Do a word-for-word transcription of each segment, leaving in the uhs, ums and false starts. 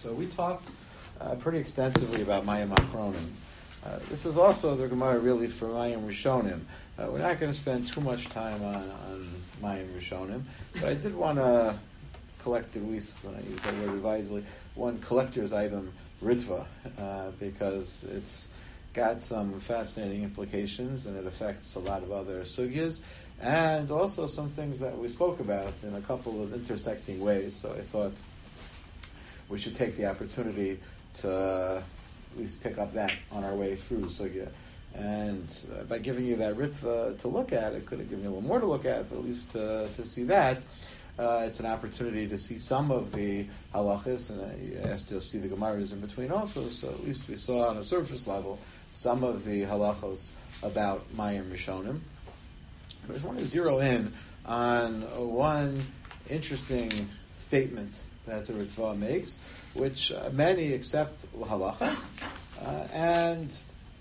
So we talked uh, pretty extensively about Mayim Achronim. Uh, this is also the Gemara really for Mayim Rishonim. Uh, we're not going to spend too much time on, on Mayim Rishonim, but I did want to collect, at least, when I use that word advisedly, one collector's item, Ritva, uh, because it's got some fascinating implications and it affects a lot of other sugyas, and also some things that we spoke about in a couple of intersecting ways. So I thought we should take the opportunity to uh, at least pick up that on our way through sugya. And uh, by giving you that ritva to look at, it could have given you a little more to look at, but at least to, to see that, uh, it's an opportunity to see some of the halachas, and I asked to see the Gemaras in between also, so at least we saw on a surface level some of the halachos about Mayim Rishonim. But I just want to zero in on one interesting statement that the Ritva makes, which uh, many accept halacha, uh, and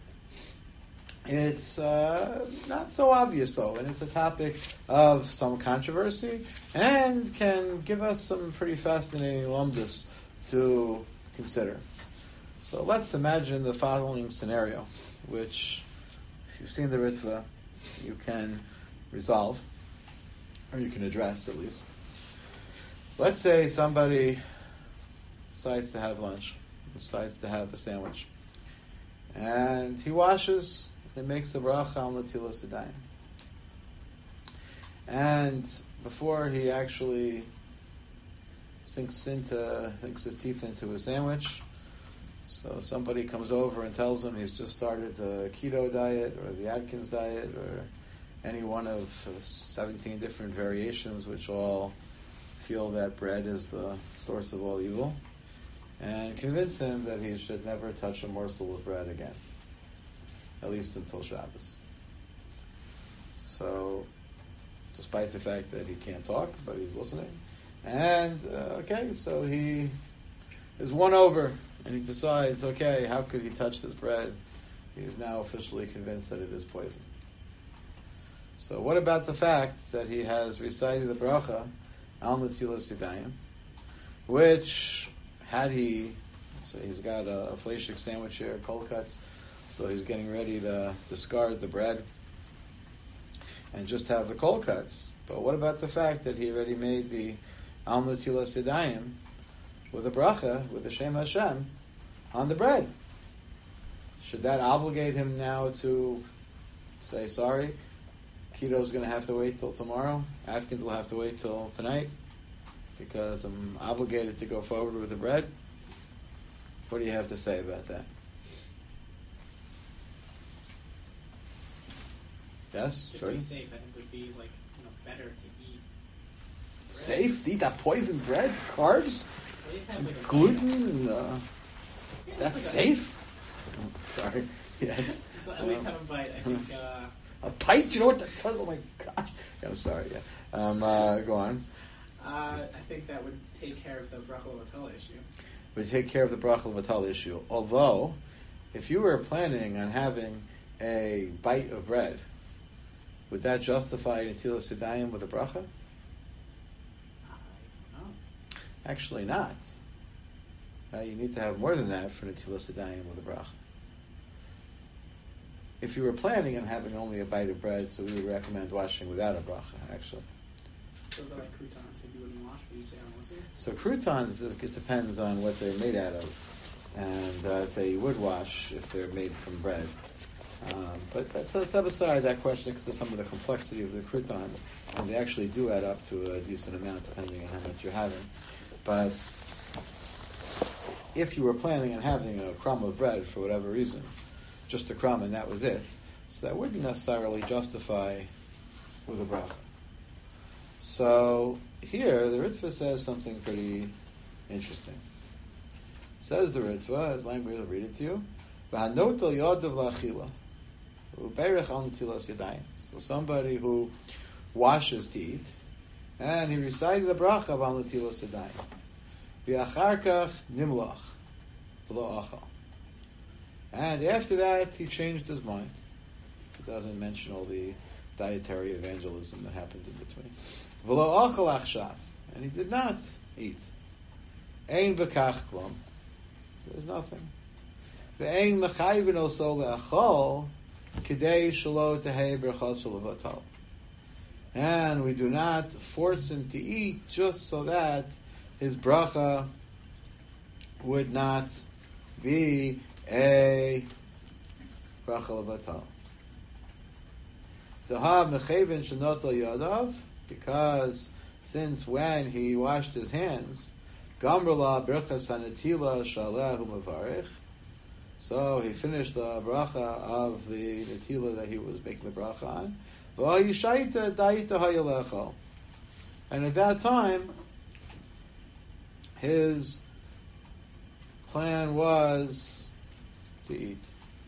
it's uh, not so obvious though, and it's a topic of some controversy, and can give us some pretty fascinating lumdus to consider. So let's imagine the following scenario, which, if you've seen the Ritva, you can resolve, or you can address at least. Let's say somebody decides to have lunch, decides to have a sandwich, and he washes and makes a bracha on Netilas Yadayim. And before he actually sinks into, sinks his teeth into his sandwich, so somebody comes over and tells him he's just started the keto diet or the Atkins diet or any one of seventeen different variations which all feel that bread is the source of all evil, and convince him that he should never touch a morsel of bread again, at least until Shabbos. So, despite the fact that he can't talk, but he's listening, and uh, okay, so he is won over, and he decides, okay, how could he touch this bread? He is now officially convinced that it is poison. So what about the fact that he has recited the bracha Al Netilas Yadayim, which, had he, so he's got a, a fleishik sandwich here, cold cuts, so he's getting ready to discard the bread and just have the cold cuts. But what about the fact that he already made the Al Netilas Yadayim with a bracha, with the Shem Hashem, on the bread? Should that obligate him now to say, sorry, Keto's going to have to wait till tomorrow, Atkins will have to wait till tonight, because I'm obligated to go forward with the bread? What do you have to say about that? Yes? Just to be safe, I think it would be like, you know, better to eat bread. Safe? To eat that poison bread? Carbs? At least have like a gluten? And, uh, yeah, that's like safe? A, oh, sorry. Yes. Just at least have a bite. I think... Uh, a pint? You know what that says? Oh my gosh. Yeah, I'm sorry, yeah. Um, uh, go on. Uh, I think that would take care of the bracha l'vatala issue. Would take care of the bracha l'vatala issue. Although, if you were planning on having a bite of bread, would that justify Netilas Yadayim with a bracha? I don't know. Actually not. Uh, you need to have more than that for Netilas Yadayim with a bracha. If you were planning on having only a bite of bread, so we would recommend washing without a bracha, actually. So they're like croutons, if you wouldn't wash, would you say on Muslim? So croutons, it depends on what they're made out of. And uh, I'd say you would wash if they're made from bread. Um, but let's, let's set aside that question because of some of the complexity of the croutons. And they actually do add up to a decent amount depending on how much you're having. But if you were planning on having a crumb of bread for whatever reason, just a crumb and that was it, so that wouldn't necessarily justify with a bracha. So here the Ritva says something pretty interesting. Says the Ritva, as language I'll read it to you, V'hanot al yadav la'achila, u'berech al netilas yadayim. So somebody who washes to eat, and he recited the bracha of al netilas yadayim. V'achar kach nimlach, v'lo achal. And after that, he changed his mind. He doesn't mention all the dietary evangelism that happened in between. V'lo achal achshav, and he did not eat. Ein b'kach klum, There's nothing. Ve'ein mechayvin oso le'achol kidei shelo tehei berachos levatal. And we do not force him to eat just so that his bracha would not be a bracha levatal. Dahav mechayvin shenotal yadav, because since when he washed his hands, Gamrala Birchas Hanatila Shalehu Mavarich. So he finished the bracha of the Natila that he was making the bracha on. V'ayishaita Daita Hayalechal. And at that time, his plan was to eat.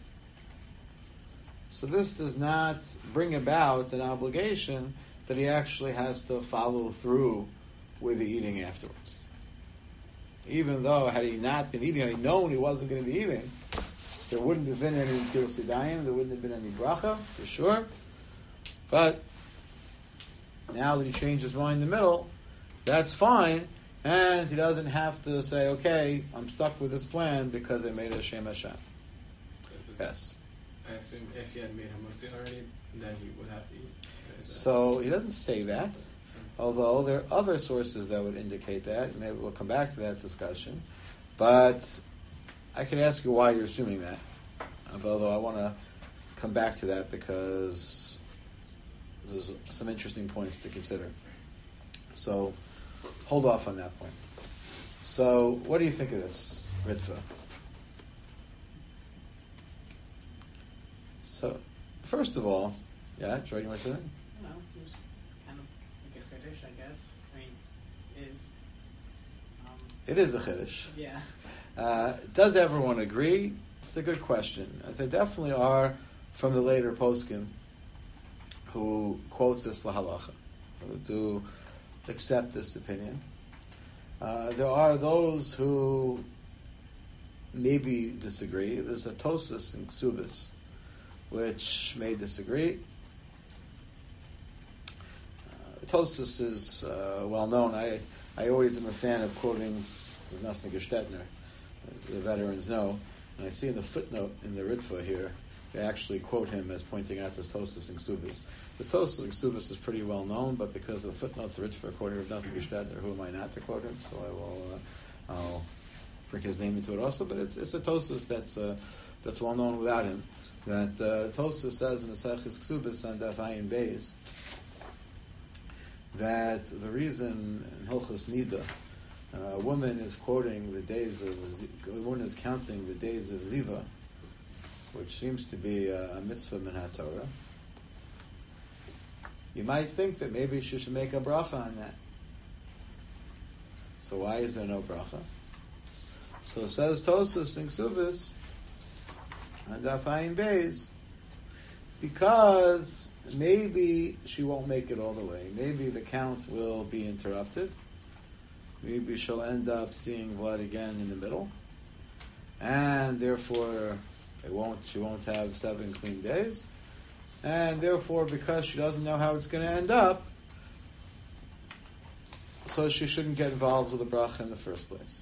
So this does not bring about an obligation that he actually has to follow through with the eating afterwards. Even though, had he not been eating, had he known he wasn't going to be eating, there wouldn't have been any Netilas Yadayim, there wouldn't have been any bracha, for sure. But now that he changed his mind in the middle, that's fine, and he doesn't have to say, okay, I'm stuck with this plan because I made a Shem Hashem. Yes. I assume if he had made Hamotzi already, then he would have to eat. So he doesn't say that, although there are other sources that would indicate that. Maybe we'll come back to that discussion. But I could ask you why you're assuming that. Although I want to come back to that because there's some interesting points to consider. So hold off on that point. So what do you think of this, Ritva? So first of all, yeah, Jordan, you want to say that? No, it seems kind of like a chiddush, I guess. I mean, is um, it is a chiddush. Yeah. Uh, does everyone agree? It's a good question. There definitely are from the later poskim who quote this lahalacha, who do accept this opinion. Uh, there are those who maybe disagree. There's a Tosfos in Ksubis which may disagree. Uh, Tosfos is uh, well known. I I always am a fan of quoting Nosson Gestetner, as the veterans know. And I see in the footnote in the Ritva here, they actually quote him as pointing out this Tosfos in Ksubis. This Tosfos in Ksubis is pretty well known, but because of the footnotes, the Ritva are quoting Nosson Gestetner, who am I not to quote him? So I will uh, I'll bring his name into it also. But it's it's a Tosfos that's uh, that's well known without him. That uh, Tosfos says in Maseches Ksubis on Daf Ayin Beis that the reason in Hilchos Nida uh, a woman is quoting the days of a woman is counting the days of Ziva, which seems to be a, a mitzvah min haTorah. You might think that maybe she should make a bracha on that. So why is there no bracha? So says Tosfos in Ksubis on Daf Ayin Beis, because maybe she won't make it all the way. Maybe the count will be interrupted. Maybe she'll end up seeing blood again in the middle, and therefore it won't. She won't have seven clean days, and therefore, because she doesn't know how it's going to end up, so she shouldn't get involved with the bracha in the first place.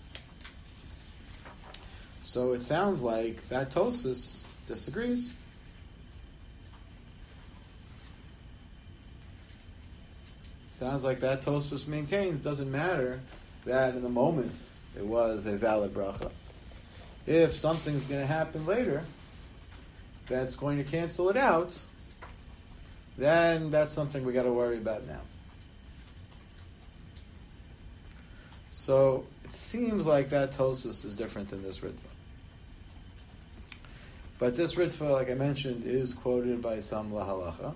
So it sounds like that Tosfos disagrees. Sounds like that Tosfos maintains it doesn't matter that in the moment it was a valid bracha. If something's going to happen later that's going to cancel it out, then that's something we got to worry about now. So it seems like that Tosfos is different than this Ritva. But this Ritva, like I mentioned, is quoted by some lahalacha.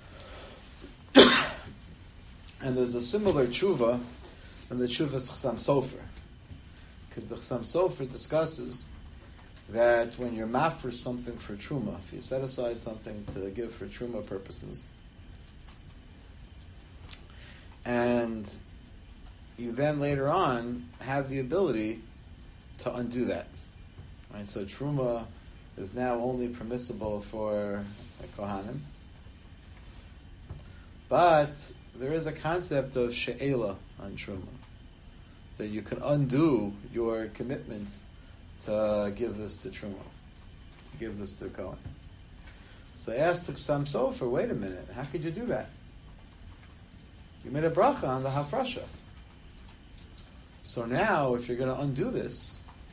And there's a similar tshuva in the tshuva's Chassam Sofer. Because the Chassam Sofer discusses that when you're mafresh something for truma, if you set aside something to give for truma purposes, and you then later on have the ability to undo that. Right? So truma is now only permissible for a kohanim. But there is a concept of she'ela on truma, that you can undo your commitment to give this to Truma, to give this to Cohen. So I asked the Chassam Sofer, wait a minute, how could you do that? You made a bracha on the hafrasha. So now, if you're going to undo this,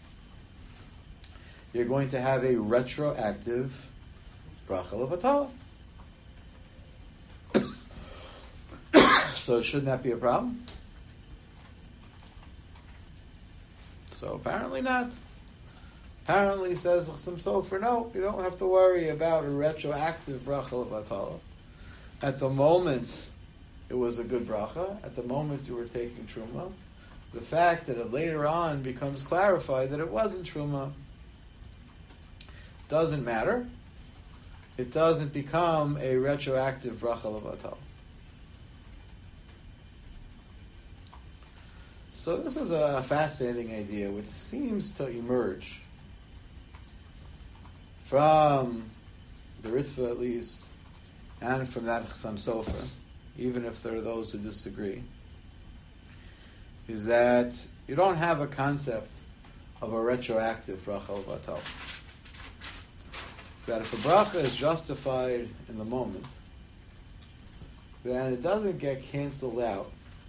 you're going to have a retroactive bracha levatala. So shouldn't that be a problem? So apparently not. Apparently, says Chassam Sofer, no, you don't have to worry about a retroactive bracha levatala. At the moment, it was a good bracha. At the moment you were taking truma. The fact that it later on becomes clarified that it wasn't truma doesn't matter. It doesn't become a retroactive bracha levatala. So this is a fascinating idea which seems to emerge from the Ritva at least, and from that Chassam Sofer, even if there are those who disagree, is that you don't have a concept of a retroactive bracha levatala. That if a bracha is justified in the moment, then it doesn't get canceled out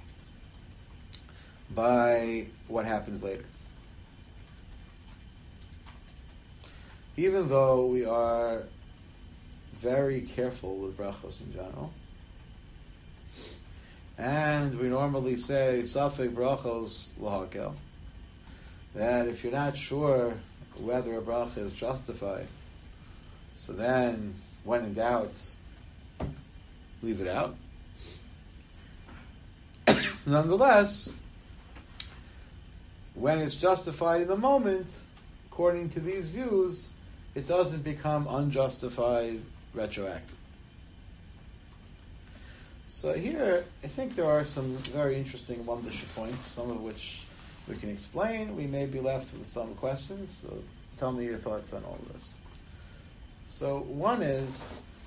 by what happens later. Even though we are very careful with brachos in general, and we normally say safek brachos lahakel, that if you're not sure whether a bracha is justified, so then when in doubt, leave it out. Nonetheless, when it's justified in the moment, according to these views, it doesn't become unjustified retroactive. So here, I think there are some very interesting wondership points, some of which we can explain. We may be left with some questions, so tell me your thoughts on all of this. So one is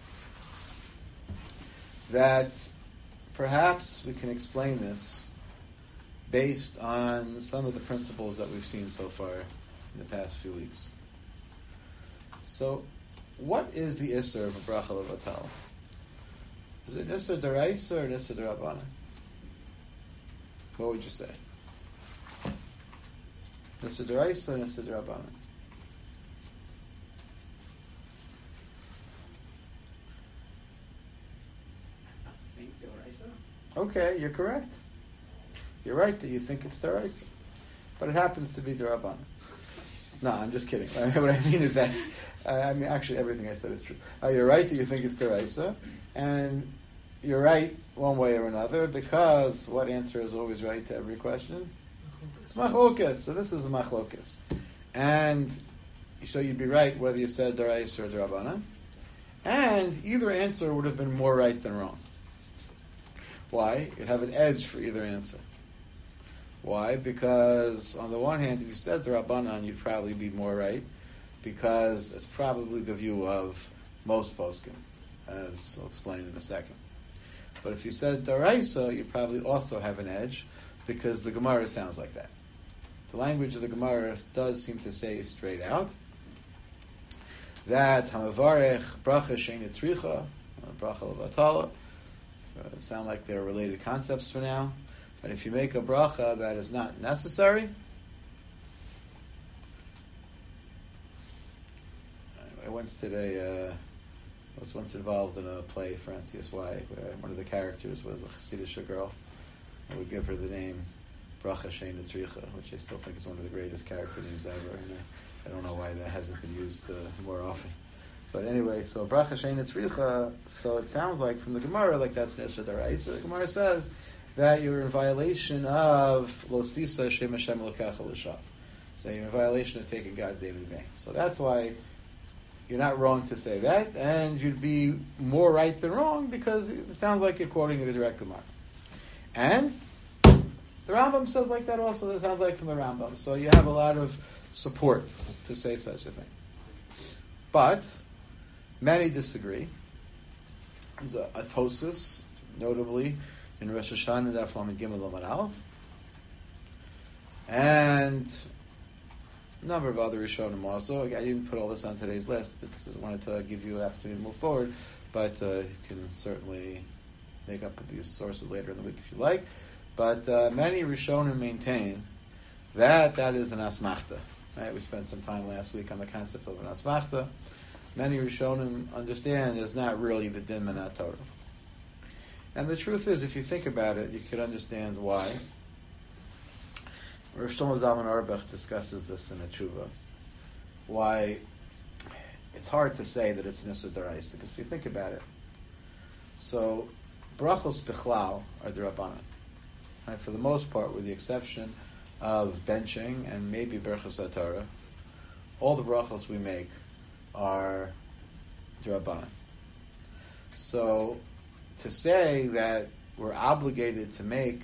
that perhaps we can explain this based on some of the principles that we've seen so far in the past few weeks. So, what is the Isser of a bracha levatala? Is it an Isser d'oraisa or an Isser d'Rabbanan? What would you say? Isser d'oraisa or Isser d'Rabbanan? I think d'oraisa. Okay, you're correct. You're right that you think it's d'oraisa, but it happens to be d'Rabbanan. No, I'm just kidding. What I mean is that, uh, I mean, actually everything I said is true. Uh, you're right that you think it's d'oraisa, and you're right one way or another, because what answer is always right to every question? It's machlokas. So this is a machlokas. And so you'd be right whether you said d'oraisa or d'Rabbanan, and either answer would have been more right than wrong. Why? You'd have an edge for either answer. Why? Because on the one hand, if you said the Rabbanan, you'd probably be more right, because it's probably the view of most poskim, as I'll explain in a second. But if you said D'oraisa, you'd probably also have an edge, because the Gemara sounds like that. The language of the Gemara does seem to say straight out that Hamavarech bracha she'eina tzricha, bracha levatala, sound like they're related concepts for now. But if you make a bracha that is not necessary, I once did a, uh, I was once involved in a play for N C S Y where one of the characters was a Hasidic girl. I would give her the name Bracha She'eina Tzricha, which I still think is one of the greatest character names ever. And I, I don't know why that hasn't been used uh, more often. But anyway, so Bracha She'eina Tzricha, so it sounds like from the Gemara, like that's an Isser d'oraisa. The Gemara says that you're in violation of Lo Sisa Shem Hashem Elokecha L'Shav. That you're in violation of taking God's name in vain. So that's why you're not wrong to say that, and you'd be more right than wrong, because it sounds like you're quoting a direct Gemara. And the Rambam says like that also. It sounds like from the Rambam. So you have a lot of support to say such a thing. But many disagree. There's a, a Tosfos, notably, in Rosh Hashanah, Daf Lamed Gimel Lamed Aleph, and a number of other Rishonim also. I didn't put all this on today's list, but just wanted to give you the opportunity to move forward. But uh, you can certainly make up with these sources later in the week if you like. But uh, many Rishonim maintain that that is an asmachta. Right? We spent some time last week on the concept of an asmachta. Many Rishonim understand it's not really the din minat Torah. And the truth is, if you think about it, you could understand why. Rosh Shlomo Zalman Auerbach discusses this in a tshuva. Why it's hard to say that it's an Issur D'Oraisa, because if you think about it. So, brachos bichlal are d'Rabbanan. Right? For the most part, with the exception of benching and maybe Berachos HaTorah, all the brachos we make are d'Rabbanan. So, to say that we're obligated to make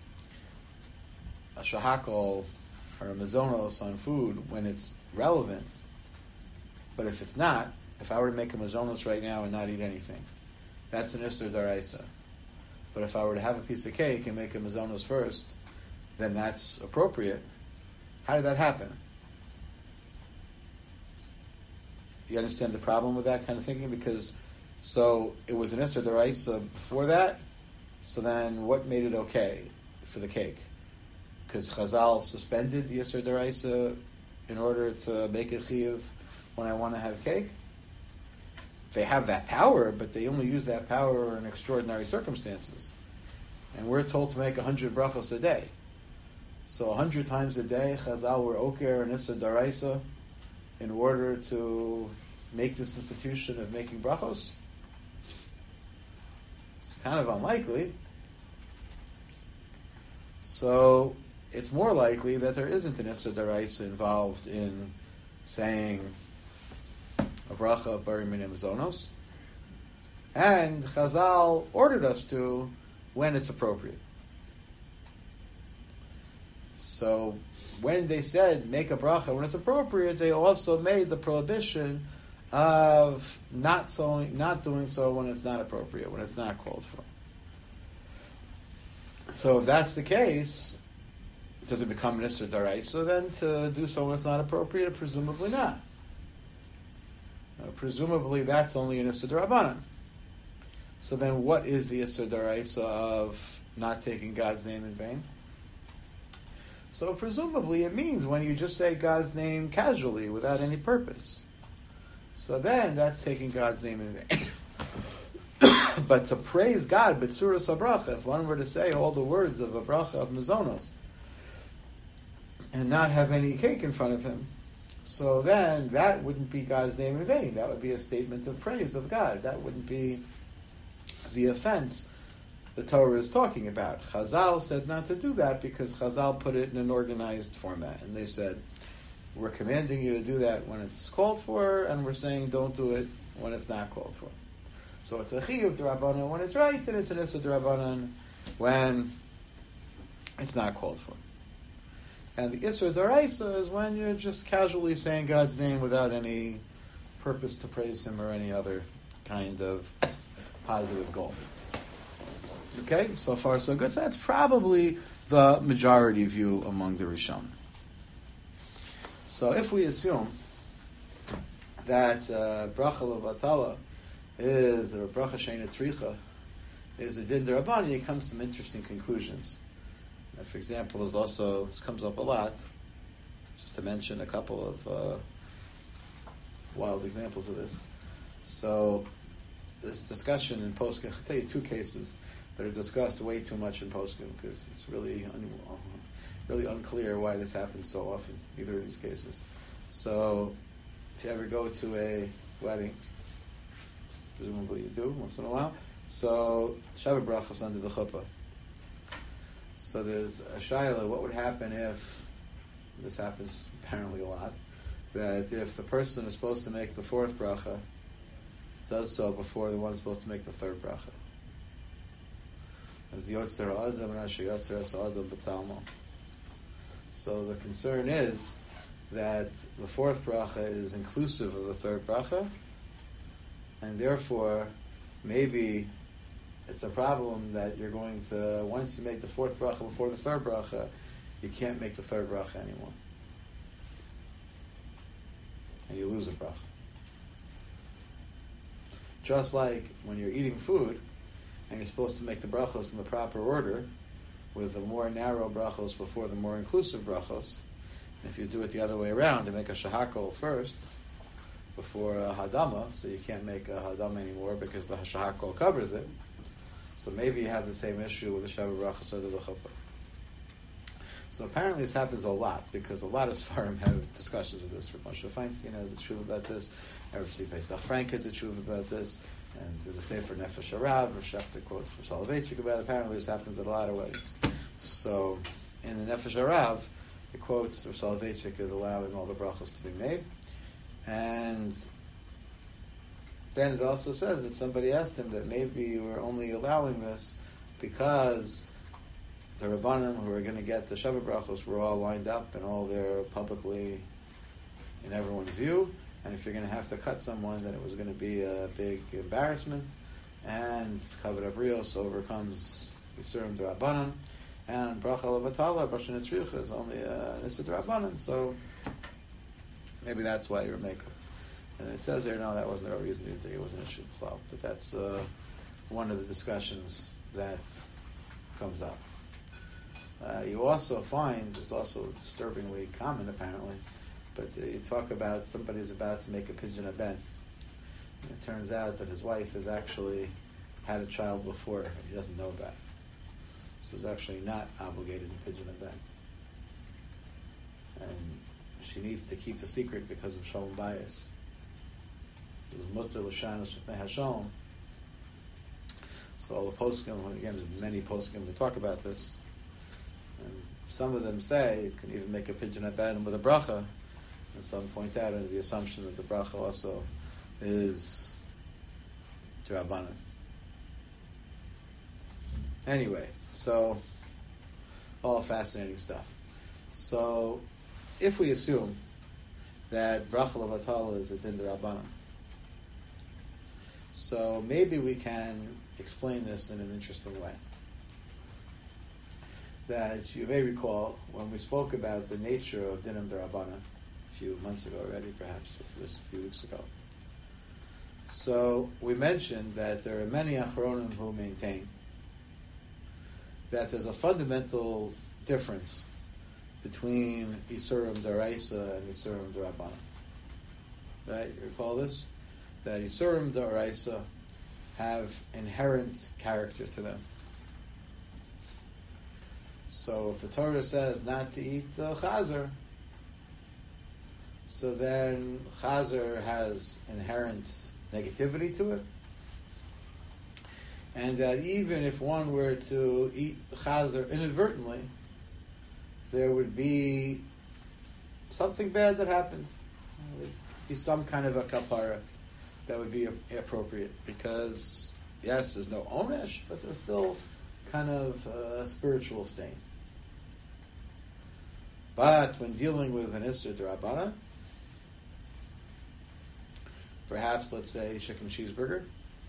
a shahakol or a mazonos on food when it's relevant, but if it's not, if I were to make a mazonos right now and not eat anything, that's an Issur D'Oraisa. But if I were to have a piece of cake and make a mazonos first, then that's appropriate. How did that happen? You understand the problem with that kind of thinking? Because so it was an Issur D'Oraisa before that, so then what made it okay for the cake? Because Chazal suspended the Issur D'Oraisa in order to make it chiyuv when I want to have cake? They have that power, but they only use that power in extraordinary circumstances. And we're told to make a hundred brachos a day. So a hundred times a day, Chazal were oker and Issur D'Oraisa in order to make this institution of making brachos? It's kind of unlikely. So it's more likely that there isn't an Issur D'Oraisa involved in saying a bracha of Bari Minim Zonos. And Chazal ordered us to when it's appropriate. So when they said make a bracha when it's appropriate, they also made the prohibition of not so, not doing so when it's not appropriate, when it's not called for. So if that's the case, does it become an Issur D'Oraisa then to do so when it's not appropriate? Presumably not. Uh, presumably that's only an Issur D'Rabbanan. So then what is the Issur D'Oraisa of not taking God's name in vain? So presumably it means when you just say God's name casually without any purpose. So then that's taking God's name in vain. But to praise God, B'tzuras HaBracha, if one were to say all the words of a bracha of Mazonos and not have any cake in front of him, so then that wouldn't be God's name in vain. That would be a statement of praise of God. That wouldn't be the offense the Torah is talking about. Chazal said not to do that because Chazal put it in an organized format. And they said, we're commanding you to do that when it's called for, and we're saying don't do it when it's not called for. So it's a chiyuv d'Rabbanan when it's right, and it's an issur d'Rabbanan when it's not called for. And the issur d'Oraisa is when you're just casually saying God's name without any purpose to praise Him or any other kind of positive goal. Okay, so far so good. So that's probably the majority view among the Rishon. So if we assume that uh, bracha levatala is, or bracha sheina tzricha, is a din d'Rabbanan, it comes to some interesting conclusions. Now, for example, there's also, this comes up a lot, just to mention a couple of uh, wild examples of this. So there's discussion in Poskim. I'll tell you two cases that are discussed way too much in Poskim because it's really un- really unclear why this happens so often, either of these cases. So if you ever go to a wedding, presumably you do once in a while, so Shabbat brachos under the chuppah. So there's a shayla, what would happen if, this happens apparently a lot, that if the person is supposed to make the fourth bracha does so before the one supposed to make the third bracha. As Yotzer Adam and Asher Yotzer Adam B'Tzalmo. So the concern is that the fourth bracha is inclusive of the third bracha, and therefore maybe it's a problem that you're going to, once you make the fourth bracha before the third bracha, you can't make the third bracha anymore. and you lose a bracha. Just like when you're eating food, and you're supposed to make the brachos in the proper order, with the more narrow brachos before the more inclusive brachos. And if you do it the other way around, to make a shahakol first, before a hadama, so you can't make a hadama anymore because the shahakol covers it. So maybe you have the same issue with the Shabbat brachos or the chuppah. So apparently this happens a lot, because a lot of Sfarim have discussions of this. Rav Moshe Feinstein has a tshuva about this, Rav Tzvi Pesach Frank has a tshuva about this, and the Sefer Nefesh Harav, Rav Shechter quotes from Soloveitchik about it. Apparently this happens in a lot of ways. So in the Nefesh Harav, it quotes Rav Soloveitchik as allowing all the brachos to be made. And then it also says that somebody asked him that maybe we're only allowing this because the Rabbanim who are going to get the Shabbat brachos were all lined up and all there publicly in everyone's view. And if you're going to have to cut someone, then it was going to be a big embarrassment. And Kavod Abrios overcomes Yisurim D'Rabbanan. And Bracha Levatala, Bracha Netzricha, is only a Nissa D'Rabbanan. So maybe that's why you're making. And it says here, no, that wasn't the reason. You didn't think it was an issue. But that's uh, one of the discussions that comes up. Uh, you also find, it's also disturbingly common apparently, but uh, you talk about somebody's about to make a pidyon haben. And it turns out that his wife has actually had a child before and he doesn't know about it. So he's actually not obligated in pidyon haben. And she needs to keep the secret because of shalom bayis. So there's mutter l'shanos v'pnei Hashem. So all the poskim, again, there's many poskim that talk about this. And some of them say it can even make a pidyon haben with a bracha, and some point out under the assumption that the bracha also is d'Rabbanan. Anyway, so all fascinating stuff. So if we assume that bracha levatala is a din d'Rabbanan, so maybe we can explain this in an interesting way. That you may recall when we spoke about the nature of Dinam D'Rabbanan a few months ago already, perhaps, or just a few weeks ago. So we mentioned that there are many Achronim who maintain that there's a fundamental difference between Isurim D'Oraisa and Isurim D'Rabbanan. Right? You recall this? That Isurim D'Oraisa have inherent character to them. So if the Torah says not to eat uh, chazer, so then chazer has inherent negativity to it. And that even if one were to eat chazer inadvertently, there would be something bad that happened. There would be some kind of a kapara that would be appropriate. Because, yes, there's no onesh, but there's still kind of a spiritual stain. But when dealing with an Isser D'Rabbanan, perhaps, let's say, chicken cheeseburger,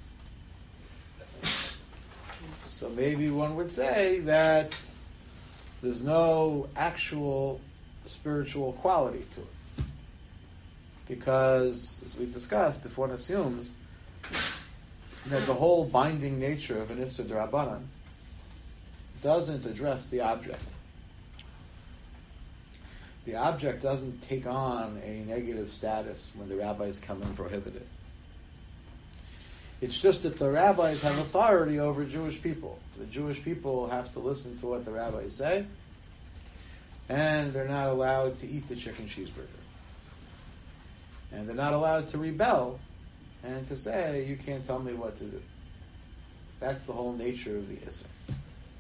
so maybe one would say that there's no actual spiritual quality to it. Because, as we discussed, if one assumes that the whole binding nature of an Isser D'Rabbanan doesn't address the object, the object doesn't take on a negative status when the rabbis come and prohibit it. It's just that the rabbis have authority over Jewish people. The Jewish people have to listen to what the rabbis say, and they're not allowed to eat the chicken cheeseburger. And they're not allowed to rebel and to say, you can't tell me what to do. That's the whole nature of the Isser.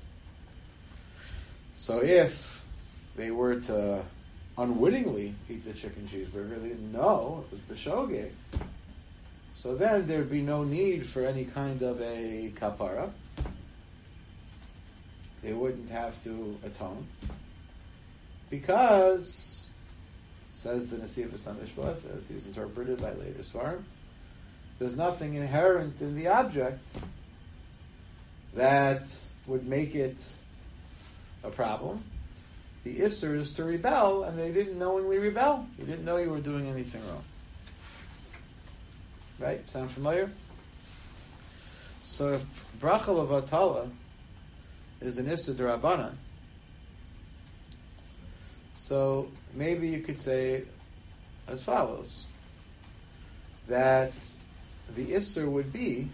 So if they were to unwittingly eat the chicken cheeseburger, they didn't know it was b'shogeg, so then there'd be no need for any kind of a kapara. They wouldn't have to atone, because, says the Nasiv Samishpat, as he's interpreted by later Svarim, there's nothing inherent in the object that would make it a problem. The Isser is to rebel, and they didn't knowingly rebel. You didn't know you were doing anything wrong. Right? Sound familiar? So if bracha levatala is an issa d'Rabbanan, so maybe you could say as follows, that the isser would be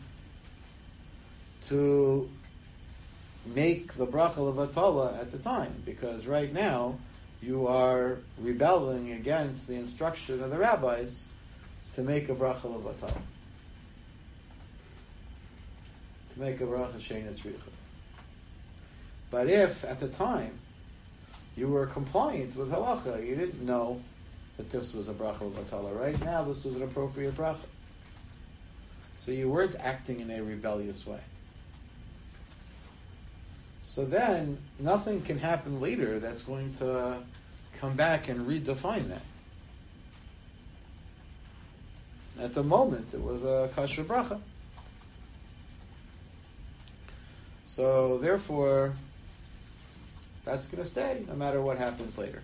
to make the bracha levatala at the time, because right now you are rebelling against the instruction of the rabbis to make a bracha levatala, to make a bracha she'eina tzricha. But if at the time you were compliant with halacha, you didn't know that this was a bracha levatala. Right now, this was an appropriate bracha. So you weren't acting in a rebellious way. So then, nothing can happen later that's going to come back and redefine that. At the moment, it was a kasher bracha. So therefore, that's going to stay no matter what happens later.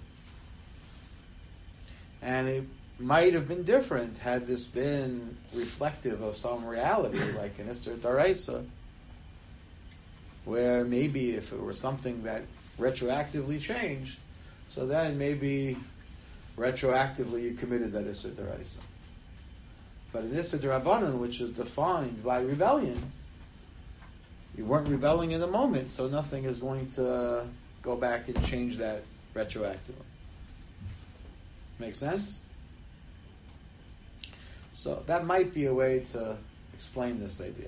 And it might have been different had this been reflective of some reality, like an Isser Daraisa, where maybe if it were something that retroactively changed, so then maybe retroactively you committed that Isser Daraisa. But an Isser Darabanan, which is defined by rebellion, you weren't rebelling in the moment, so nothing is going to go back and change that retroactively. Make sense? So that might be a way to explain this idea.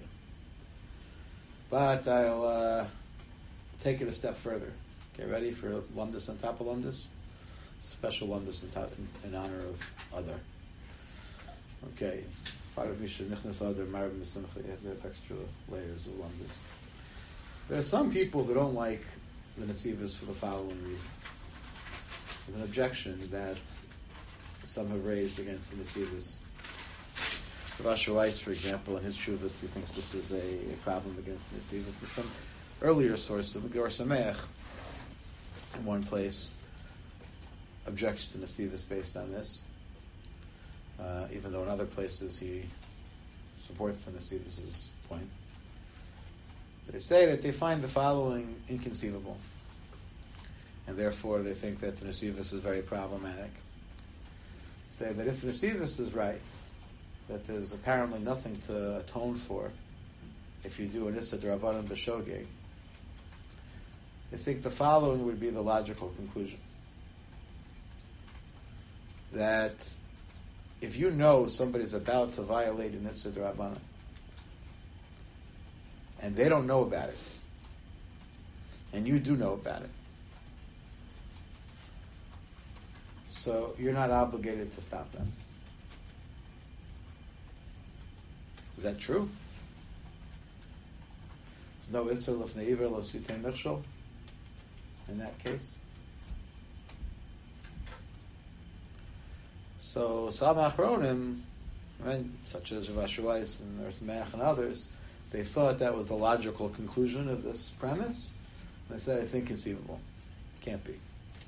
But I'll uh, take it a step further. Okay, ready for Lumdus on top of Lumdus? Special Lumdus in, top, in, in honor of Adar. Okay, part of Mishnah Nichnas Adar, Marav Misimcha, you have to have extra layers of Lumdus. There are some people that don't like the Nesivos for the following reason. There's an objection that some have raised against the Nesivos. Rav Asher Weiss, for example, in his Shuvas, he thinks this is a, a problem against the Nesivos. There's some earlier source of the Ger Sameach in one place objects to Nesivos based on this, uh, even though in other places he supports the Nesivos' point. They say that they find the following inconceivable, and therefore they think that the Nesivos is very problematic. Say that if the Nesivos is right, that there's apparently nothing to atone for if you do an Issa D'Rabbanan B'Shogeg, they think the following would be the logical conclusion. That if you know somebody's about to violate an Issa D'Rabbanan, and they don't know about it, and you do know about it, so you're not obligated to stop them. Is that true? There's no Isser L'fnei Iver Lo Sitei Michshol in that case. So some Achronim, such as Rav Asher Weiss and Ger Sameach and others, they thought that was the logical conclusion of this premise. And they said it's inconceivable. Can't be.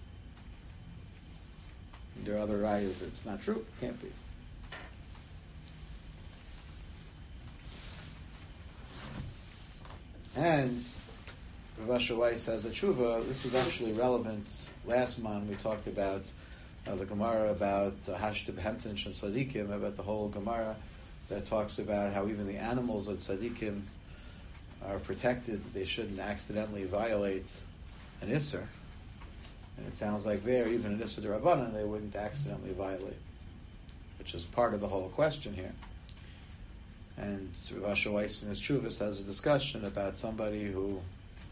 And there are other rayas that it's not true. Can't be. And Rav Asher Weiss has a tshuva. This was actually relevant last month. We talked about uh, the Gemara about Hashta B'Hemten Shem Tzadikim, about the whole Gemara that talks about how even the animals of Tzadikim are protected. They shouldn't accidentally violate an Isser. And it sounds like there, even an Isser D'Rabbanan, they wouldn't accidentally violate, which is part of the whole question here. And Rav Asher Weiss in his Chuvas has a discussion about somebody who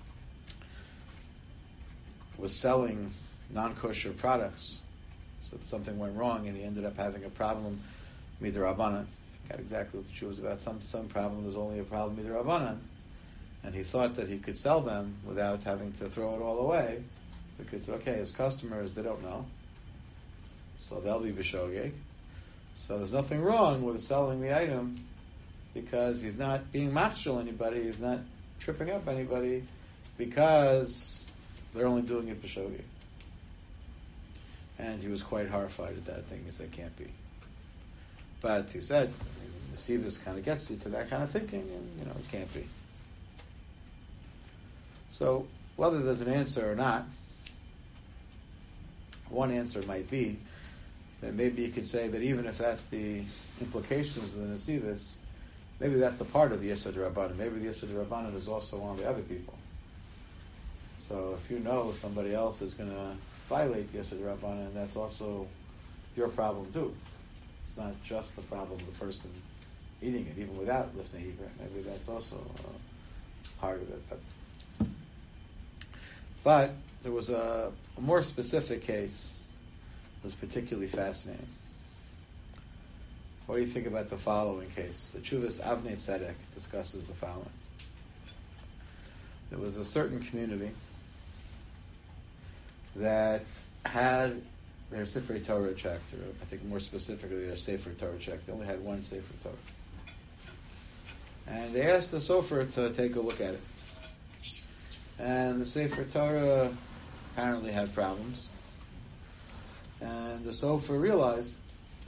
was selling non-kosher products. So something went wrong and he ended up having a problem midrabanan. Got exactly what the Chuvas about. Some some problem, there's only a problem midrabanan. And he thought that he could sell them without having to throw it all away. Because, okay, his customers, they don't know. So they'll be b'shogeg. So there's nothing wrong with selling the item because he's not being machshel anybody, he's not tripping up anybody, because they're only doing it b'shogeg. And he was quite horrified at that thing. He said, can't be. But he said, Yesivas kind of gets you to that kind of thinking, and you know it can't be. So whether there's an answer or not, one answer might be that maybe you could say that even if that's the implications of the Nesivos, maybe that's a part of the Yesod Rabbanan. Maybe the Yesod Rabbanan is also one of the other people. So if you know somebody else is going to violate the Yesod Rabbanan, that's also your problem too. It's not just the problem of the person eating it, even without Lifnei Hibra. Maybe that's also uh, part of it. But, but there was a, a more specific case that was particularly fascinating. What do you think about the following case? The Chuvas Avnei Tzedek discusses the following. There was a certain community that had their Sefer Torah checked, or I think more specifically their Sefer Torah checked. They only had one Sefer Torah. And they asked the Sofer to take a look at it. And the Sefer Torah apparently had problems. And the Sofer realized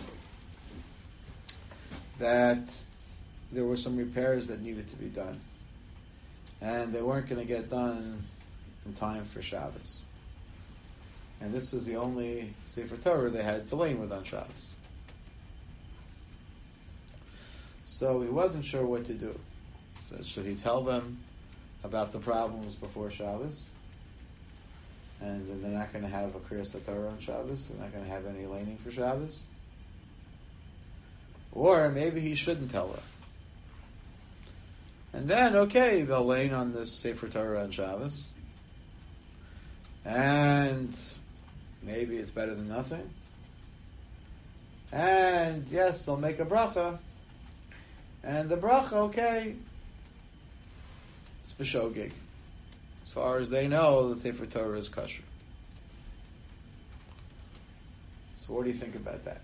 that there were some repairs that needed to be done. And they weren't going to get done in time for Shabbos. And this was the only Sefer Torah they had to lane with on Shabbos. So he wasn't sure what to do. So should he tell them about the problems before Shabbos? And then they're not going to have a Kriyas HaTorah on Shabbos? They're not going to have any laning for Shabbos? Or maybe he shouldn't tell them. And then, okay, they'll lane on this Sefer Torah on Shabbos. And maybe it's better than nothing. And yes, they'll make a bracha. And the bracha, okay, it's b'shogeg. As far as they know, the Sefer Torah is kosher. So what do you think about that?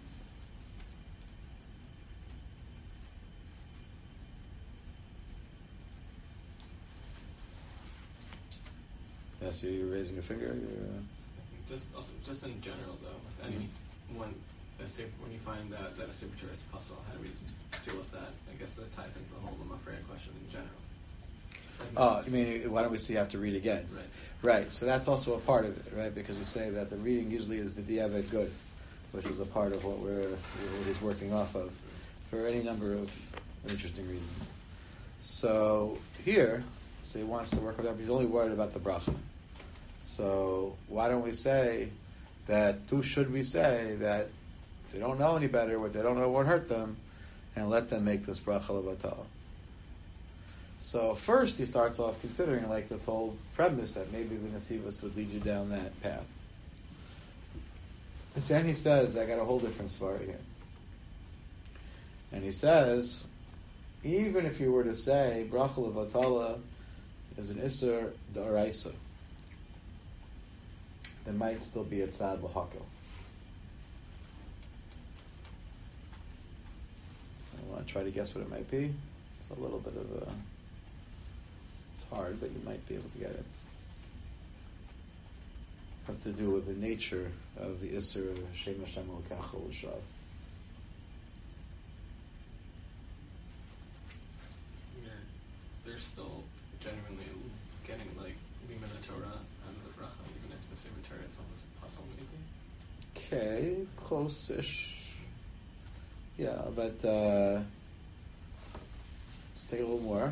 Yes, you're raising a finger. You're, uh... Just also, just in general though, with any mm-hmm. when a sefer, when you find that that a Sefer Torah is puzzle, how do we deal with that? I guess that ties into the whole Lamafreya question in general. Like, oh, I mean, why don't we see you have to read again? Right. Right. So that's also a part of it, right? Because we say that the reading usually is b'diavad good, which is a part of what we're what he's working off of, for any number of interesting reasons. So here, so he wants to work with that, but he's only worried about the bracha. So why don't we say that, who should we say that if they don't know any better, what they don't know won't hurt them, and let them make this bracha levatala. So first he starts off considering like this whole premise that maybe the Nesivos would lead you down that path. But then he says, I got a whole different svara here. And he says, even if you were to say bracha levatala is an isser d'oraisa, there might still be a tzad l'hakel. I want to try to guess what it might be. It's a little bit of a... It's hard, but you might be able to get it. It has to do with the nature of the Isser of Shem Hashem L'Kacha L'Shav. Yeah, they're still genuinely getting like Liman Torah out of the bracha, even if the Sefer Torah itself is possible, maybe. Okay, close-ish. Yeah, but uh, let's take a little more.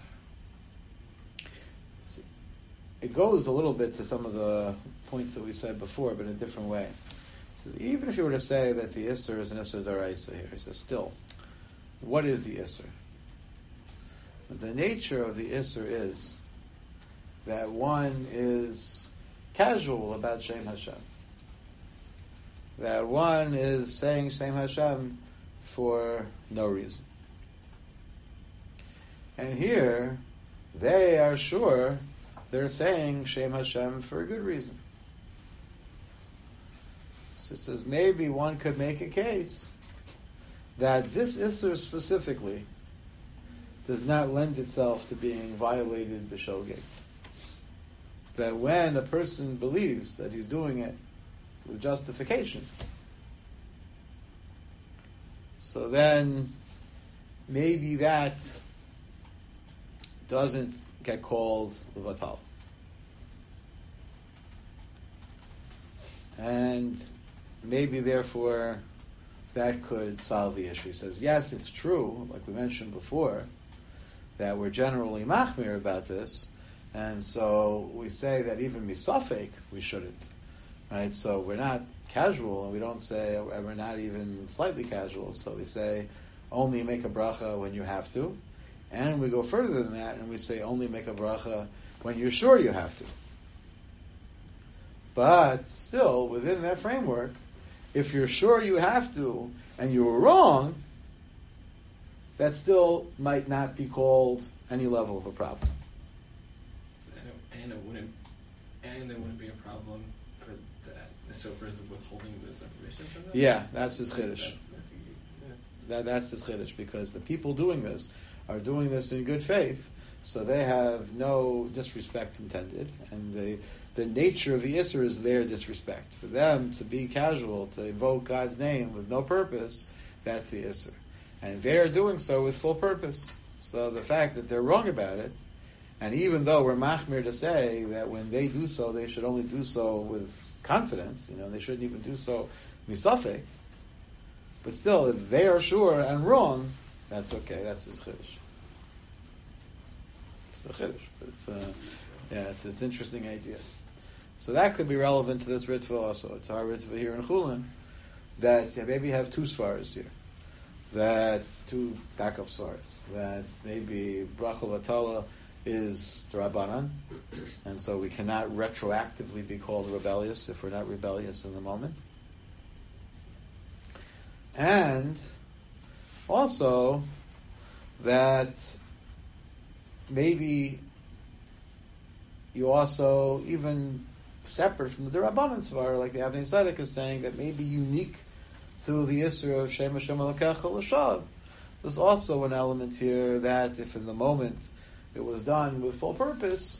See, it goes a little bit to some of the points that we said before, but in a different way. It says, even if you were to say that the Isser is an Isser D'Oraisa here, he says, still, what is the Isser? But the nature of the Isser is that one is casual about Shem Hashem. That one is saying Shem Hashem for no reason. And here, they are sure they're saying Shem Hashem for a good reason. So it says maybe one could make a case that this Isser specifically does not lend itself to being violated b'shogeg. That when a person believes that he's doing it with justification, so then maybe that doesn't get called levatal. And maybe, therefore, that could solve the issue. He says, yes, it's true, like we mentioned before, that we're generally machmir about this, and so we say that even misafek, we shouldn't. Right? So we're not casual, and we don't say, and we're not even slightly casual, so we say, only make a bracha when you have to, and we go further than that, and we say, only make a bracha when you're sure you have to. But still, within that framework, if you're sure you have to, and you were wrong, that still might not be called any level of a problem. And it, and it wouldn't, and it wouldn't be a problem for that the sofer is withholding this information from them. Yeah, that's his chiddush. That's, that's, yeah. That, that's his chiddush, because the people doing this are doing this in good faith, so they have no disrespect intended, and the the nature of the Isser is their disrespect. For them to be casual, to invoke God's name with no purpose, that's the Isser. And they're doing so with full purpose. So the fact that they're wrong about it, and even though we're machmir to say that when they do so, they should only do so with confidence, you know, they shouldn't even do so misafek, but still, if they are sure and wrong, that's okay, that's his chiddush. It's a chiddush, but it's, uh, yeah, it's it's an interesting idea. So that could be relevant to this ritva also, to our ritva here in Chulin, that yeah, maybe have two svaras here, that two backup svaras, that maybe bracha vatala is D'Rabbanan, and so we cannot retroactively be called rebellious if we're not rebellious in the moment. And also that maybe you also, even separate from the D'Rabbanan Svar, like the Avnei Tzedek is saying, that may be unique to the Yisra of Shem Hashem Elokecha L'Shav. There's also an element here that if in the moment it was done with full purpose,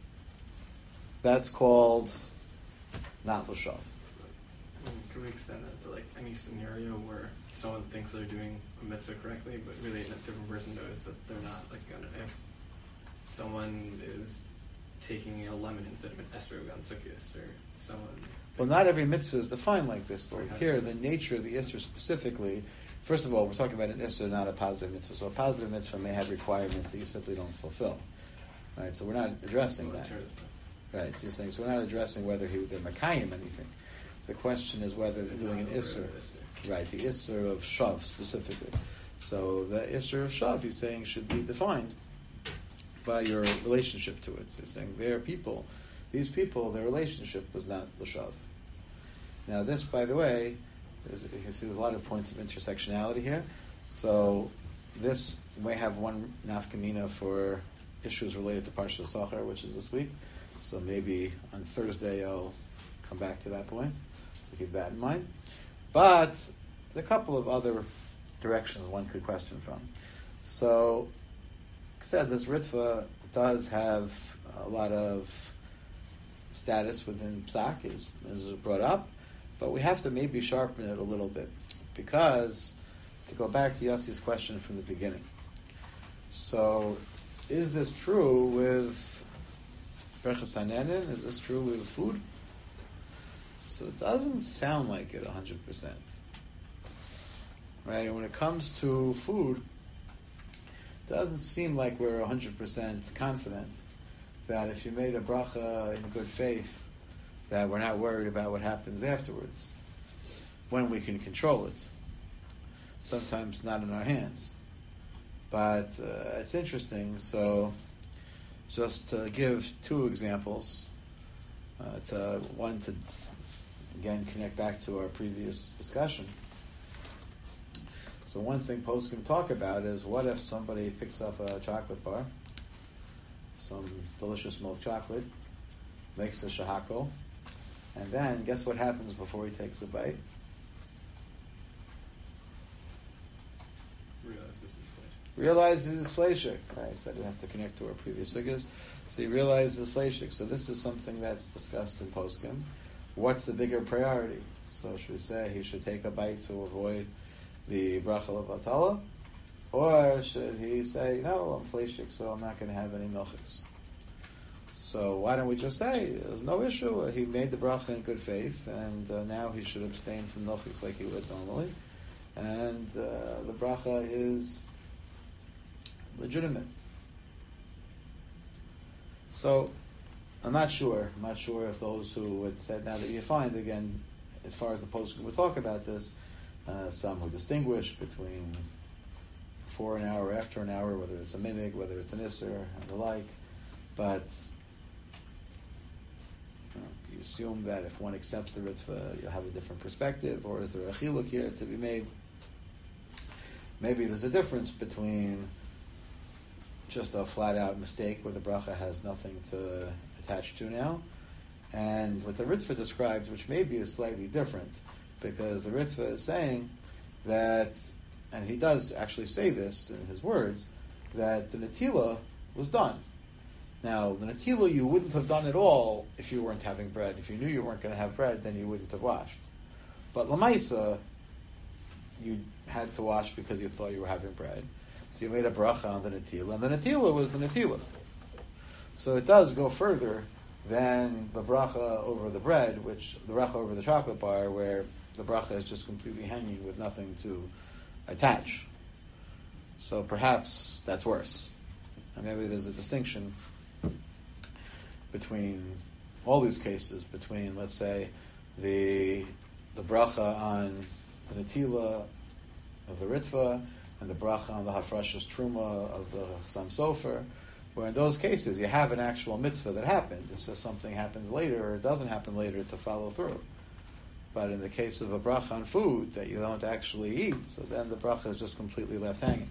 that's called not L'Shav. So, can we extend that to like any scenario where someone thinks they're doing a mitzvah correctly, but really a different person knows that they're not? Like, if someone is taking a lemon instead of an esrog on sukkahs, or someone... Well, not every mitzvah is defined like this. Like okay. Here, the nature of the Isser specifically, first of all, we're talking about an Isser, not a positive mitzvah. So a positive mitzvah may have requirements that you simply don't fulfill. Right? So we're not addressing that. Right? So you're saying, so we're not addressing whether he, they're Makayim anything. The question is whether they're doing an Isser. Right, the Isser of Shav specifically. So the Isser of Shav, he's saying, should be defined by your relationship to it. So he's saying, they're people, these people, their relationship was not l'shav. Now this, by the way, is, you can see there's a lot of points of intersectionality here. So this may have one nafkamina for issues related to Parshat Sachar, which is this week. So maybe on Thursday I'll come back to that point. So keep that in mind. But there's a couple of other directions one could question from. So, like I said, this Ritva does have a lot of status within Psak, is, is brought up, but we have to maybe sharpen it a little bit, because, to go back to Yossi's question from the beginning, so is this true with Berchas Hanenin? Is this true with food? So it doesn't sound like it one hundred percent. Right? And when it comes to food, it doesn't seem like we're one hundred percent confident that if you made a bracha in good faith, that we're not worried about what happens afterwards, when we can control it. Sometimes not in our hands. But uh, it's interesting, so just to give two examples, uh, to, one to, again, connect back to our previous discussion. So one thing poskim talk about is, what if somebody picks up a chocolate bar, some delicious milk chocolate, makes a shahako, and then guess what happens before he takes a bite? Realizes his fleishik. I said it has to connect to our previous figures. So he realizes his fleishik. So this is something that's discussed in poskim. What's the bigger priority? So should we say he should take a bite to avoid the bracha levatala, Or should he say, no, I'm fleishik, so I'm not going to have any milchiks? So why don't we just say, there's no issue, he made the bracha in good faith, and uh, now he should abstain from milchiks like he would normally, and uh, the bracha is legitimate. So, I'm not sure. I'm not sure if those who had said, now that you find, again, as far as the poskim would talk about this, uh, some who distinguish between before an hour, after an hour, whether it's a mimig, whether it's an isser, and the like. But you, know, you assume that if one accepts the ritva, you'll have a different perspective, or is there a chiluk here to be made? Maybe there's a difference between just a flat-out mistake where the bracha has nothing to attach to now, and what the Ritva describes, which maybe is slightly different, because the Ritva is saying that, and he does actually say this in his words, that the Natila was done. Now, the Natila you wouldn't have done at all if you weren't having bread. If you knew you weren't going to have bread, then you wouldn't have washed. But Lamaisa, you had to wash because you thought you were having bread. So you made a bracha on the Natila, and the Natila was the Natila. So it does go further than the bracha over the bread, which the bracha over the chocolate bar, where the bracha is just completely hanging with nothing to attach. So perhaps that's worse. And maybe there's a distinction between all these cases, between, let's say, the the bracha on the Natila of the Ritva, and the bracha on the Hafrashas Truma of the Sam Sofer, where in those cases you have an actual mitzvah that happened. It's just something happens later or it doesn't happen later to follow through. But in the case of a bracha on food that you don't actually eat, so then the bracha is just completely left hanging.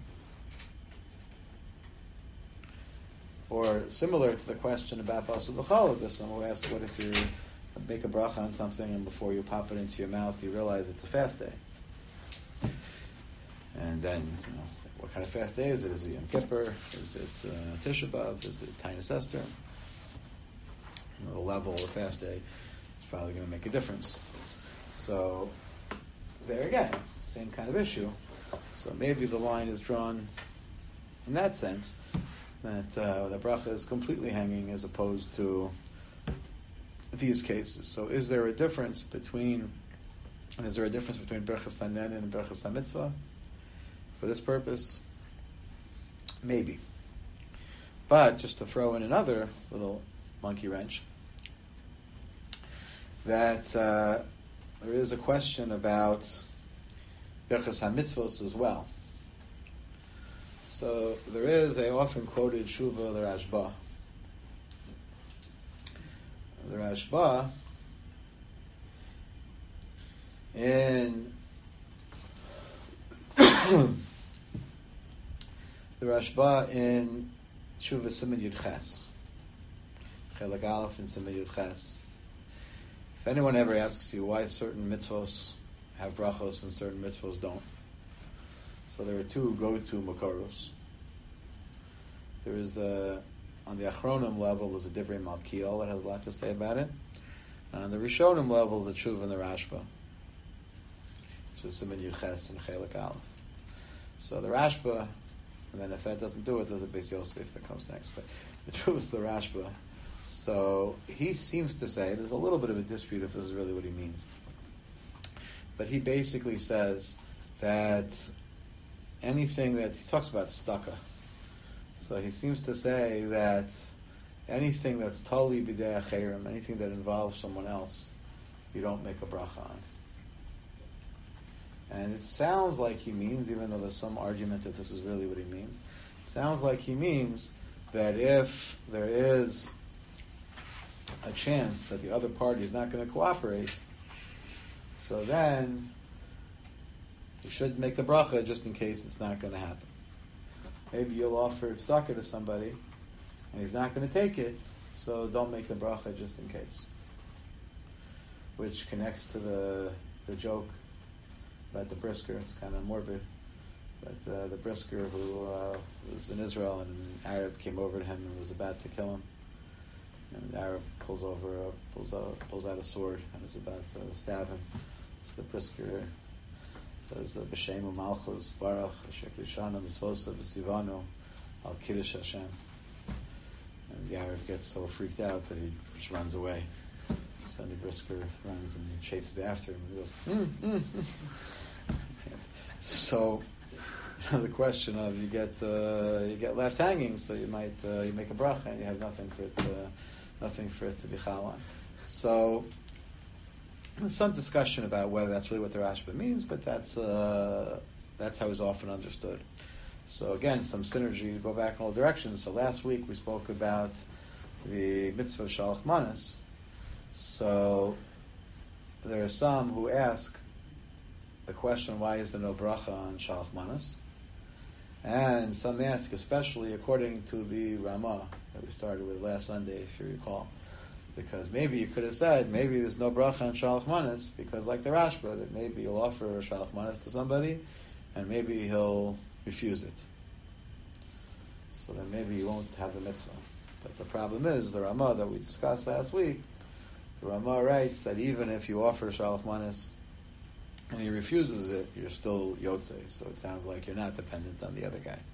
Or similar to the question about Basar B'Challah, someone will ask, what if you make a bracha on something and before you pop it into your mouth you realize it's a fast day? And then, you know, what kind of fast day is it? Is it Yom Kippur? Is it uh, Tisha B'Av? Is it Tainus Esther? You know, the level of fast day is probably going to make a difference. So, there again, same kind of issue. So maybe the line is drawn in that sense, that uh, the bracha is completely hanging as opposed to these cases. So is there a difference between, and is there a difference between Berachas Hanen and Berachas HaMitzvah? For this purpose, maybe. But just to throw in another little monkey wrench, that uh, there is a question about Berachas HaMitzvos as well. So there is a often quoted Shuvah the Rashba. The Rashba in the Rashba in Shuvah Siman Yud Ches, Chelik Aleph and Siman Yud Ches. If anyone ever asks you why certain mitzvos have brachos and certain mitzvos don't, so there are two go-to makoros. There is the, on the Achronim level, there's a Divrei Malkiel that has a lot to say about it. And on the Rishonim level is a Tshuva and the Rashba, which is Siman Yud Ches and Chelik Aleph. So the Rashba, and then if that doesn't do it, there's a Beis Yosef that comes next. But the truth is the Rashba. So he seems to say, there's a little bit of a dispute if this is really what he means. But he basically says that anything that, he talks about staka. So he seems to say that anything that's tali b'dei acherim, anything that involves someone else, you don't make a bracha on. And it sounds like he means, even though there's some argument that this is really what he means, it sounds like he means that if there is a chance that the other party is not going to cooperate, so then you should make the bracha just in case it's not going to happen. Maybe you'll offer tzedakah to somebody and he's not going to take it, so don't make the bracha just in case. Which connects to the the joke about the brisker. It's kind of morbid. But uh, the brisker who uh, was in Israel and an Arab came over to him and was about to kill him. And the Arab pulls over, uh, pulls out, pulls out a sword and is about to stab him. So the brisker says B'Shem U'Malchus Baruch Asher Krishana Mitzvosa V'Sivanu Al Kiddush Hashem. And the Arif gets so freaked out that he just runs away. Sonny Brisker runs and he chases after him and he goes, mm, mm, mm. So, you know, the question of you get uh, you get left hanging, so you might uh, you make a bracha and you have nothing for it, uh, nothing for it to be chal on. So, there's some discussion about whether that's really what the Rashba means, but that's uh, that's how it's often understood. So again, some synergy, go back in all directions. So last week we spoke about the mitzvah of Shalach Manas. So there are some who ask the question, why is there no bracha on Shalach Manas? And some ask, especially according to the Ramah that we started with last Sunday, if you recall, because maybe you could have said, maybe there's no bracha on Shalach Manas, because like the Rashba, that maybe you'll offer Shalach Manas to somebody, and maybe he'll refuse it. So then maybe you won't have the mitzvah. But the problem is, the Ramah that we discussed last week, the Ramah writes that even if you offer Shalach Manas and he refuses it, you're still Yotzei. So it sounds like you're not dependent on the other guy.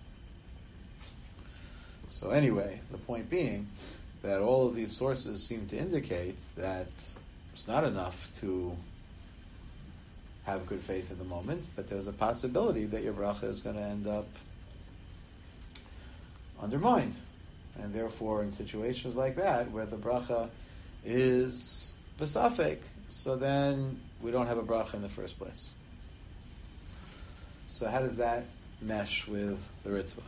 So anyway, the point being that all of these sources seem to indicate that it's not enough to have good faith in the moment, but there's a possibility that your bracha is going to end up undermined. And therefore, in situations like that, where the bracha is besafek, so then we don't have a bracha in the first place. So how does that mesh with the Ritva?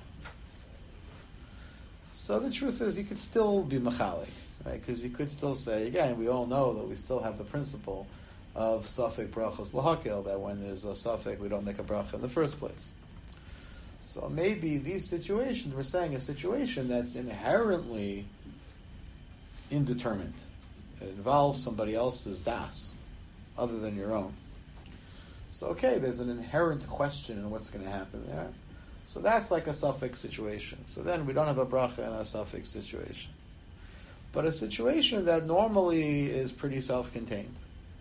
So the truth is, you could still be machalik, right? Because you could still say, again, we all know that we still have the principle of Safek Brachos Lahakil, that when there's a Safek, we don't make a bracha in the first place. So maybe these situations, we're saying a situation that's inherently indeterminate. It involves somebody else's das, other than your own. So okay, there's an inherent question in what's going to happen there. So that's like a Safek situation. So then we don't have a bracha in a Safek situation. But a situation that normally is pretty self-contained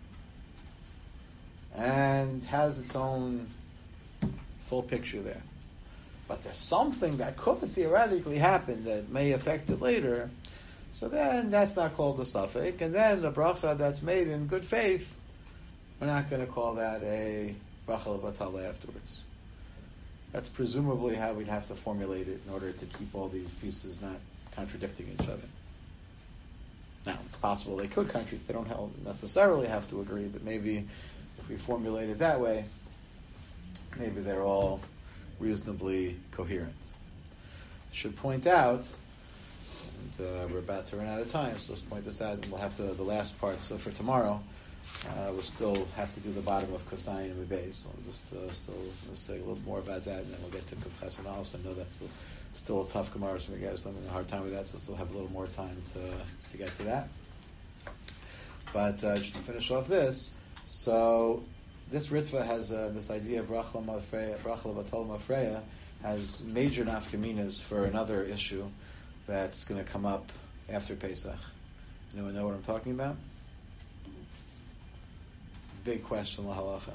and has its own full picture there. But there's something that could theoretically happen that may affect it later, so then that's not called a suffix. And then a bracha that's made in good faith, we're not going to call that a bracha levatala afterwards. That's presumably how we'd have to formulate it in order to keep all these pieces not contradicting each other. Now, it's possible they could contradict, they don't necessarily have to agree, but maybe if we formulate it that way, maybe they're all reasonably coherent. I should point out, and uh, we're about to run out of time, so let's point this out, and we'll have to, the last part, so for tomorrow, uh, we'll still have to do the bottom of Kosayin and Mibay, so I'll just uh, still we'll say a little more about that, and then we'll get to Kuf and Aleph. I know that's a, still a tough Gemara, so we guys are having a hard time with that, so still have a little more time to to get to that. But uh, just to finish off this, so this Ritva has uh, this idea of Brachla Batal Mafreya has major nafkaminas for another issue that's going to come up after Pesach. Anyone know what I'm talking about? It's a big question, la halacha.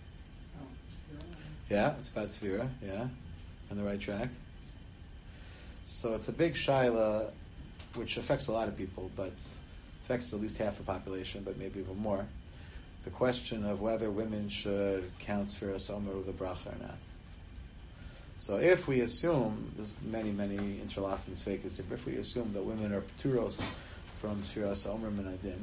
Yeah, it's about Sfira, yeah, on the right track. So it's a big shaila, which affects a lot of people, but affects at least half the population, but maybe even more. The question of whether women should count Sfiras Omer with a bracha or not. So if we assume, there's many, many interlocking tzveikas, if we assume that women are pturos from Sfiras Omer Minadin,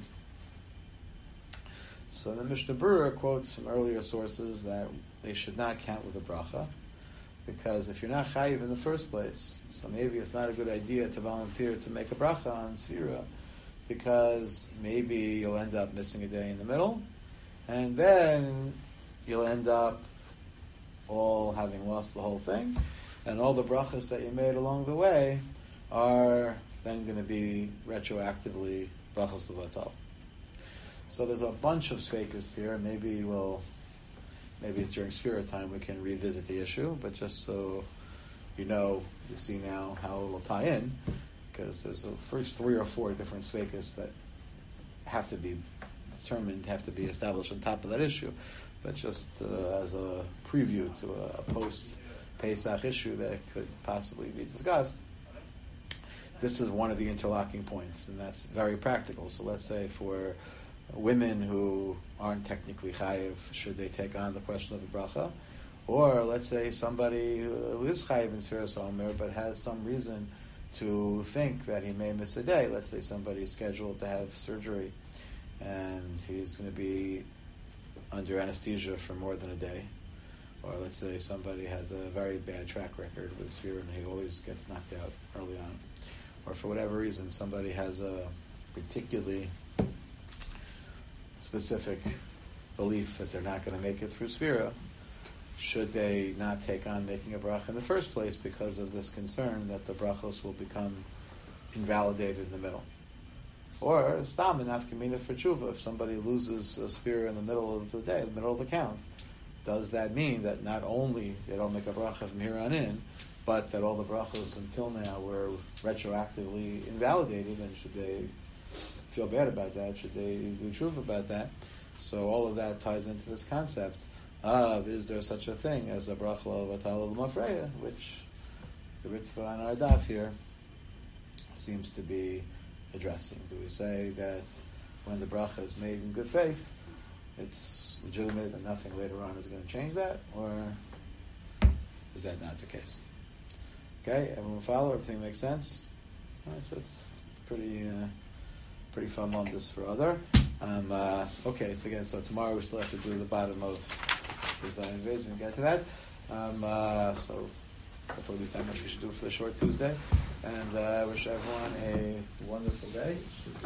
so the Mishnah Berurah quotes from earlier sources that they should not count with a bracha, because if you're not chayiv in the first place, so maybe it's not a good idea to volunteer to make a bracha on Sfira, because maybe you'll end up missing a day in the middle, and then you'll end up all having lost the whole thing, and all the brachas that you made along the way are then going to be retroactively brachas levatal. So there's a bunch of sveikas here. Maybe we'll, maybe it's during Sfira time we can revisit the issue, but just so you know, you see now how it will tie in, because there's the first three or four different sveikas that have to be determined, have to be established on top of that issue. but just uh, as a preview to a, a post-Pesach issue that could possibly be discussed. This is one of the interlocking points, and that's very practical. So let's say for women who aren't technically chayiv, should they take on the question of the bracha? Or let's say somebody who is chayiv in Sfiras Omer, but has some reason to think that he may miss a day. Let's say somebody's scheduled to have surgery, and he's going to be under anesthesia for more than a day. Or let's say somebody has a very bad track record with Sfira, and he always gets knocked out early on. Or for whatever reason, somebody has a particularly specific belief that they're not going to make it through Sfira. Should they not take on making a bracha in the first place because of this concern that the brachos will become invalidated in the middle? Or stam enough kamina for tshuva. If somebody loses a Sfira in the middle of the day, in the middle of the count, does that mean that not only they don't make a bracha from here on in, but that all the brachos until now were retroactively invalidated, and should they feel bad about that? Should they do tshuva about that? So all of that ties into this concept of, is there such a thing as a bracha of atal l'mafreya, which the Ritva on our daf here seems to be addressing. Do we say that when the bracha is made in good faith, it's legitimate and nothing later on is going to change that, or is that not the case? Okay, everyone follow? Everything makes sense? All right, so it's pretty uh, pretty fun on this for other. Um, uh, okay, so again, so tomorrow we still have to do the bottom of Zion Vez. We'll get to that. Um, uh, so hopefully at least how much we should do for the short Tuesday. And uh, I wish everyone a wonderful day.